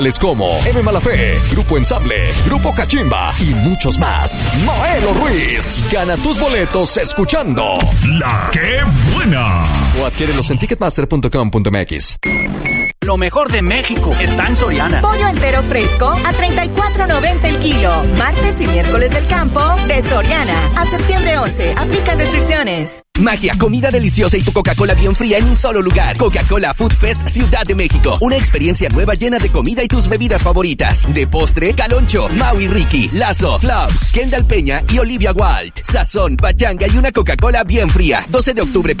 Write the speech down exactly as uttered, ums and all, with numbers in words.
Como M. Malafé, Grupo Ensamble, Grupo Cachimba y muchos más. Maelo Ruiz, gana tus boletos escuchando La Que Buena. O adquiérelos en ticketmaster punto com punto m x. Lo mejor de México está en Soriana. Pollo entero fresco a treinta y cuatro noventa el kilo. Martes y miércoles del campo de Soriana. A septiembre once. Aplican restricciones. Magia, comida deliciosa y tu Coca-Cola bien fría en un solo lugar. Coca-Cola Food Fest Ciudad de México. Una experiencia nueva llena de comida y tus bebidas favoritas. De postre, Caloncho, Maui Ricky, Lazo, Flaus, Kendall Peña y Olivia Wilde. Sazón, pachanga y una Coca-Cola bien fría. doce de octubre.